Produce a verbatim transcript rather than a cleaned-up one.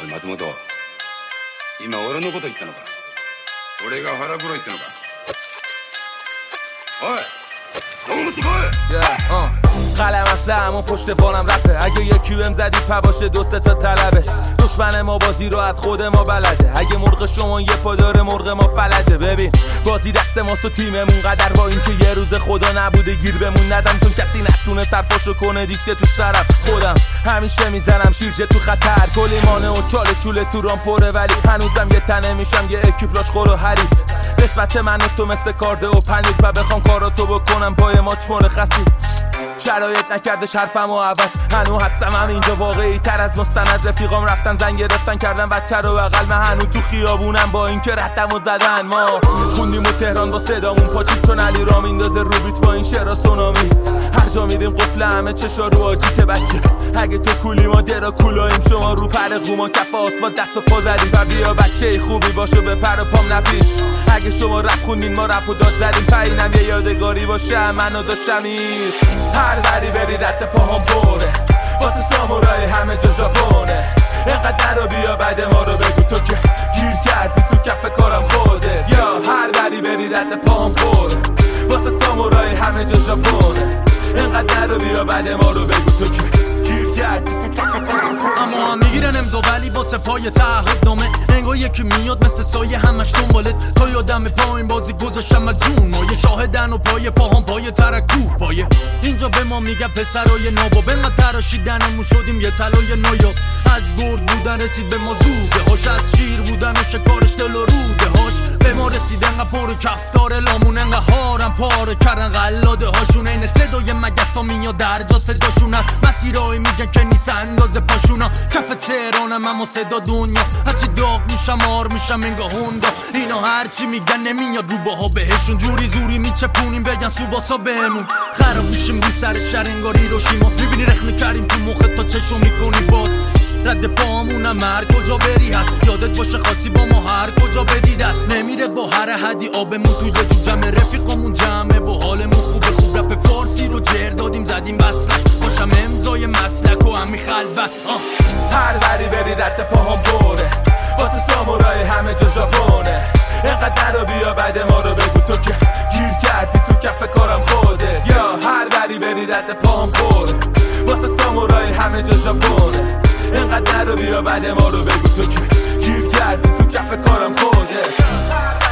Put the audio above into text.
い松本、今俺のこと言ったのか？俺が腹黒いってのか？おいどう思ってこい。 yeah, uh. قلم اصلا پشت وانم رفته، اگه یکی بهم زدی پا باشه دو سه تا طلبه. دشمن ما بازی رو از خود ما بلده، اگه مرغ شما یه پا داره مرغ ما فلجه. ببین بازی دست ماست و تیممون قدر با اینکه یه روز خدا نبوده گیر بمون ندم، چون کسی نتونه سرفاشو کنه دیکته تو سرم. خودم همیشه میزنم شیرجه تو خطر، کلیمانه و چاله چوله تو رام پره، ولی هنوزم یه تنه میشم یه اکیپلاش خور و حریف. نسبت من و تو مثل کارده و پنیر و بخوام کاراتو بکنم پای ماچ مرخصی. شرایط نکردش حرفم و عوض، هنو هستم هم اینجا واقعی تر از مستند. رفیقام رفتن زنگ گرفتن کردن بچه رو بغل، من هنو تو خیابونم با این که ردم و زدن. ما خوندیم و تهران با صدامون پاچید، چون علی را میندازه رو بیت با این شعرا سونامی. هر جا میریم قفل همه چشا رو آجیت بچه، اگه تو کولی ما درا کولاییم، شما رو پر قوما کف آسفالت دست و پا زدیم. و بیا بچه خوبی باشو به پر و پام نپیش، اگه شما رپ خوندین ما رپ و داد زدیم. پایینم یه یادگاری باشه منو داشتم این هر بری بری رد پاهم بره، واسه سامورای همه جا ژاپونه. اینقدر رو بیا بعد ما رو بگو تو که گیر کردی تو کف کارم خوده. یا هر بری بری رد پاهم بره، واسه سامورای همه جا ژاپونه. اینقدر رو بیا بعد ما رو بگو تو که گیر کردی تو کف کارم خوده. اما هم میگیرن امضا ولی واسه پای تعهد نامه، انگار یکی میاد مثل سایه همش دنبالت. تا یادم پایین بازی گذاشتم از جون، ما یه شاهدن و پای پاهم پای ترکوه پایه. اینجا به ما میگه پسرای نابا، ما تراشیدنمون شدیم یه طلای نایاب. از گرد بودن رسید به ما زوده هاش، از شیر بودن و شکارش دل و روده هاش. به ما رسید انقدر پر کفتار لامون، انقدر هارم پاره کردن غلاده هاشون. این صدای مگس ها میاد در جا صداشون هست، مسیرهای میگن که نیست اندازه پاشونا. کف تهرانم اما صدا دنیا، هرچی داغ میشم آر میشم انگاه هوندا. اینا هرچی میگن نمیاد رو باها بهشون، جوری زوری میچپونیم بگن سوباسا بهمون. خراب میشیم رو سر شهر انگاری رو شیماس، میبینی رخ میکردیم تو مخت تا چشم میکنی باز. رد پامونم هر کجا بری هست، یادت باشه خاصی با ما هر کجا بدی دست. نمیره با هر حدی آبمون توی جو جمع، رفیقامون جمعه و حالمون خوبه. خوب رپ فارسی رو جر دادیم زدیم بسلش، باشم امضای مسلک و همی خلوت. هر بری بری رد پاهم بره، واسه سامورای همه جا ژاپونه. اینقدر رو بیا بعد ما رو بگو تو که گیر کردی تو کف کارم خوده. یا هر بری بری رد پاهم بره، واسه سامورای همه جا ژاپونه. اینقدر رو بیا بعد ما رو بگو تو که گیر کردی تو کف کارم خوده.